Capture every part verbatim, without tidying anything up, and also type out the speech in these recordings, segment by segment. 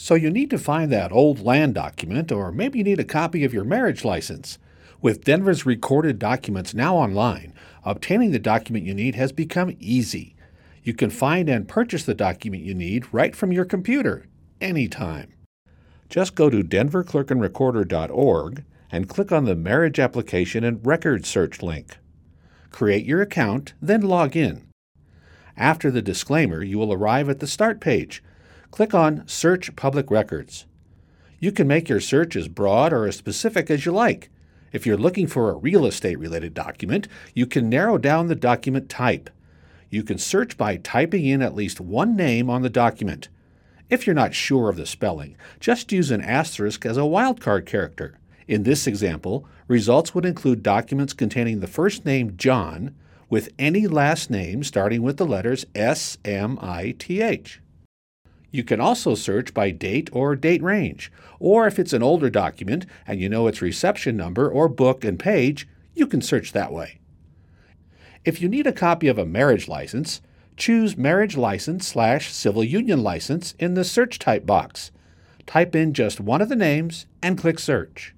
So you need to find that old land document, or maybe you need a copy of your marriage license. With Denver's recorded documents now online, obtaining the document you need has become easy. You can find and purchase the document you need right from your computer, anytime. Just go to denver clerk and recorder dot org and click on the Marriage Application and Record Search link. Create your account, then log in. After the disclaimer, you will arrive at the Start page. Click on Search Public Records. You can make your search as broad or as specific as you like. If you're looking for a real estate-related document, you can narrow down the document type. You can search by typing in at least one name on the document. If you're not sure of the spelling, just use an asterisk as a wildcard character. In this example, results would include documents containing the first name John with any last name starting with the letters S M I T H. You can also search by date or date range, or if it's an older document and you know its reception number or book and page, you can search that way. If you need a copy of a marriage license, choose Marriage License slash Civil Union License in the Search Type box. Type in just one of the names and click Search.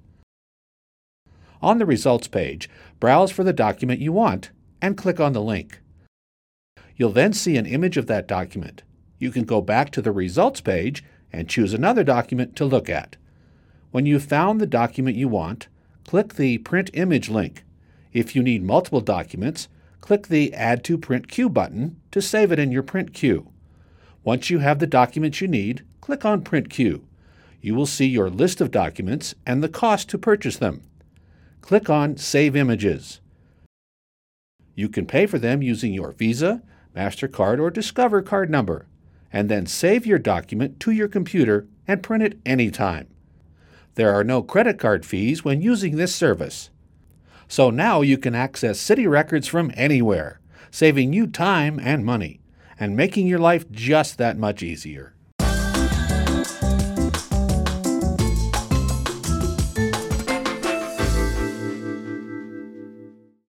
On the Results page, browse for the document you want and click on the link. You'll then see an image of that document. You can go back to the Results page and choose another document to look at. When you've found the document you want, click the Print Image link. If you need multiple documents, click the Add to Print Queue button to save it in your print queue. Once you have the documents you need, click on Print Queue. You will see your list of documents and the cost to purchase them. Click on Save Images. You can pay for them using your Visa, MasterCard, or Discover card number, and then save your document to your computer and print it anytime. There are no credit card fees when using this service. So now you can access city records from anywhere, saving you time and money, and making your life just that much easier.